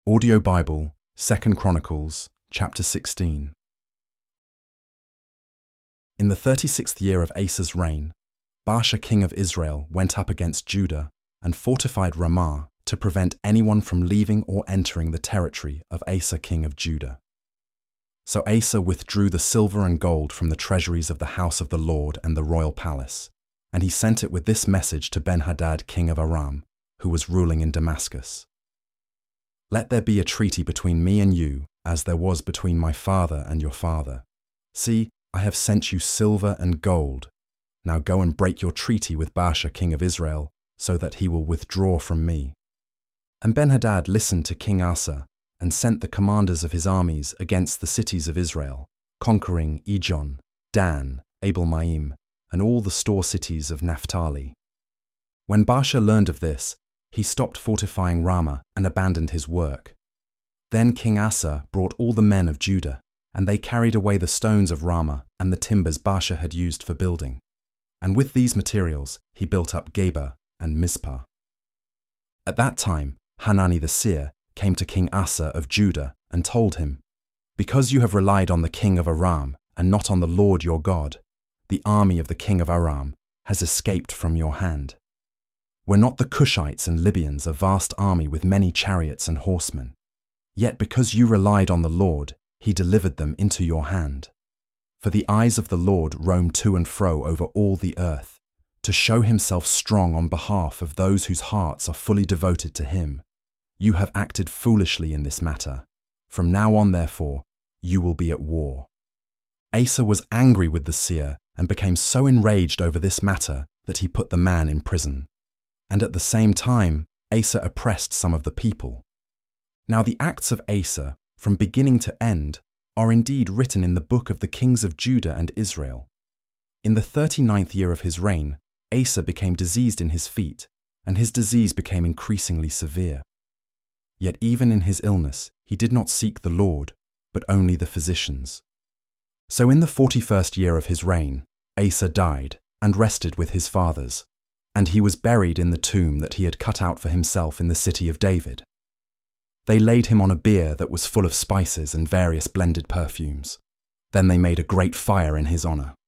Audio Bible, 2 Chronicles, chapter 16. In the 36th year of Asa's reign, Baasha king of Israel went up against Judah and fortified Ramah to prevent anyone from leaving or entering the territory of Asa king of Judah. So Asa withdrew the silver and gold from the treasuries of the house of the Lord and the royal palace, and he sent it with this message to Ben-Hadad king of Aram, who was ruling in Damascus. Let there be a treaty between me and you, as there was between my father and your father. See, I have sent you silver and gold. Now go and break your treaty with Baasha king of Israel, so that he will withdraw from me. And Ben-Hadad listened to King Asa, and sent the commanders of his armies against the cities of Israel, conquering Ijon, Dan, Abel-Maim, and all the store cities of Naphtali. When Baasha learned of this, he stopped fortifying Ramah and abandoned his work. Then King Asa brought all the men of Judah, and they carried away the stones of Ramah and the timbers Baasha had used for building. And with these materials he built up Geba and Mizpah. At that time Hanani the seer came to King Asa of Judah and told him, "Because you have relied on the king of Aram and not on the Lord your God, the army of the king of Aram has escaped from your hand. Were not the Cushites and Libyans a vast army with many chariots and horsemen? Yet because you relied on the Lord, he delivered them into your hand. For the eyes of the Lord roam to and fro over all the earth, to show himself strong on behalf of those whose hearts are fully devoted to him. You have acted foolishly in this matter. From now on, therefore, you will be at war." Asa was angry with the seer and became so enraged over this matter that he put the man in prison. And at the same time, Asa oppressed some of the people. Now the acts of Asa, from beginning to end, are indeed written in the book of the kings of Judah and Israel. In the 39th year of his reign, Asa became diseased in his feet, and his disease became increasingly severe. Yet even in his illness, he did not seek the Lord, but only the physicians. So in the 41st year of his reign, Asa died and rested with his fathers, and he was buried in the tomb that he had cut out for himself in the city of David. They laid him on a bier that was full of spices and various blended perfumes. Then they made a great fire in his honor.